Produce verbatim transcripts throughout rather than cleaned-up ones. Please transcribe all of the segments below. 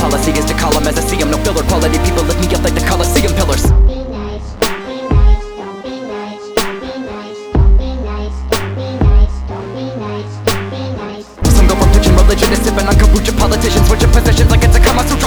policy is to call them as I see them. No filler quality people lift me up like the Colosseum pillars. Some go from pitching religion to sipping on kombucha. Politicians switching positions like it's a Kama Sutra.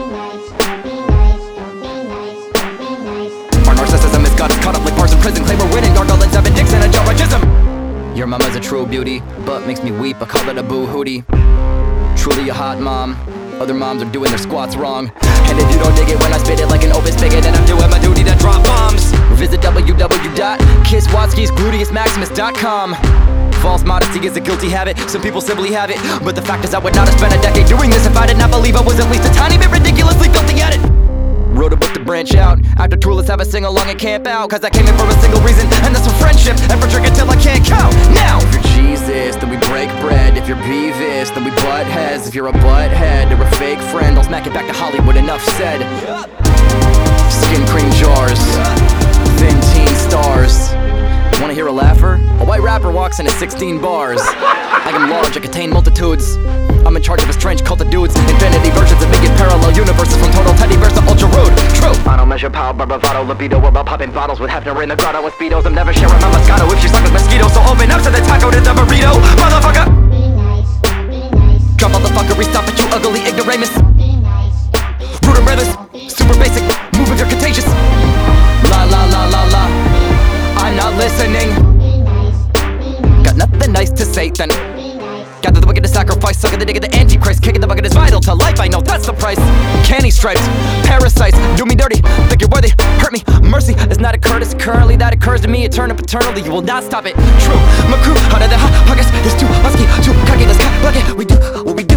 Our narcissism has got us caught up like bars in prison. Claim we're winning, gargling Evan Dixon and Jarrajism. Your mama's a true beauty, but makes me weep. I call it a boo hootie. Truly a hot mom. Other moms are doing their squats wrong. And if you don't dig it when I spit it like an open spigot, then I'm doing my duty to drop bombs. Visit w w w dot kiss watsky's gluteus maximus dot com. False modesty is a guilty habit, some people simply have it. But the fact is I would not have spent a decade doing this if I did not believe I was at least a tiny bit ridiculously filthy at it. Wrote a book to branch out. After tour, let's have a sing-along and camp out. Cause I came in for a single reason, and that's for friendship. And for drinking till I can't count. Now! If you're Jesus, then we break bread. If you're Beavis, then we butt heads. If you're a butthead or a fake friend, I'll smack it back to Hollywood, enough said. Skin cream jars, thin teen stars. Wanna hear a laugher? A white rapper walks in at sixteen bars. I am large, I contain multitudes. I'm in charge of a strange cult of dudes. Infinity versions of me in parallel universes, from total teddyverse to ultra rude. True. I don't measure power, but bravado, libido. About popping bottles with Hefner in the grotto with speedos. I'm never sharing my Moscato if she's stuck with mosquitoes. So open up to the taco to the burrito, motherfucker. Drop all the fuckery, stop it, you ugly ignoramus. Rude and rebus, super basic. Move if you're contagious. La la la la la. I'm not listening. Got nothing nice to say then. Gather the wicked to sacrifice, sucking the dick of the Antichrist. Kicking the bucket is vital to life, I know that's the price. Candy stripes, parasites, do me dirty. Think you're worthy, hurt me, mercy is not a courtesy. Currently that occurs to me, eternal paternally. You will not stop it, true. My crew, out of the hot pockets, there's too musky, too cocky. Let's cut, bucket, we do what we do.